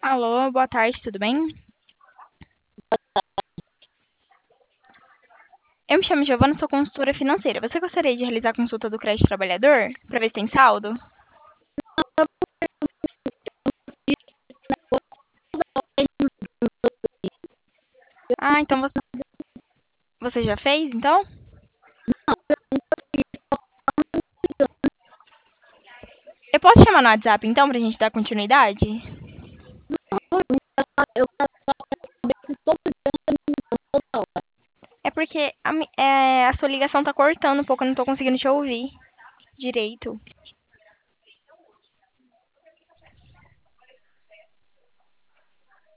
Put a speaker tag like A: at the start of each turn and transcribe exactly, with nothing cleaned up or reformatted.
A: Alô, boa tarde, tudo bem? Eu me chamo Giovana, sou consultora financeira. Você gostaria de realizar a consulta do crédito trabalhador para ver se tem saldo? Ah, então vo- você já fez, então? Eu posso chamar no WhatsApp, então, pra gente dar continuidade? É porque a, mi- é, a sua ligação tá cortando um pouco, eu não tô conseguindo te ouvir direito.